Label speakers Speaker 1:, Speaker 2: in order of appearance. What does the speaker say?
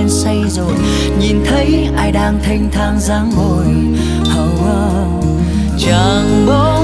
Speaker 1: men say rồi, nhìn thấy ai đang thênh thang dáng ngồi. Chẳng bối